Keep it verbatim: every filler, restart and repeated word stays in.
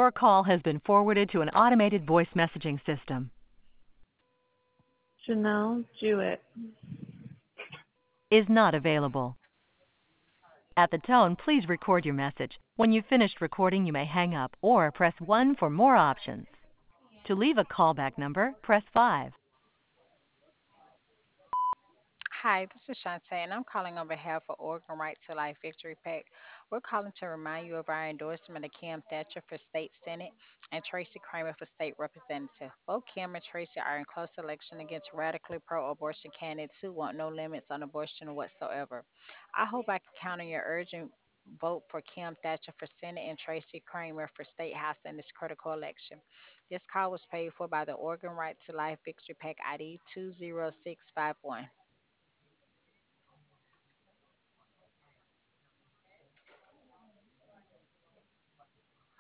Your call has been forwarded to an automated voice messaging system. Janelle Jewett. Is not available. At the tone, please record your message. When you've finished recording, you may hang up or press one for more options. To leave a callback number, press five. Hi, this is Shantae, and I'm calling on behalf of Oregon Right to Life Victory Pack. We're calling to remind you of our endorsement of Kim Thatcher for State Senate and Tracy Kramer for State Representative. Both Kim and Tracy are in close election against radically pro abortion candidates who want no limits on abortion whatsoever. I hope I can count on your urgent vote for Kim Thatcher for Senate and Tracy Kramer for State House in this critical election. This call was paid for by the Oregon Right to Life Victory Pack I D two zero six five one.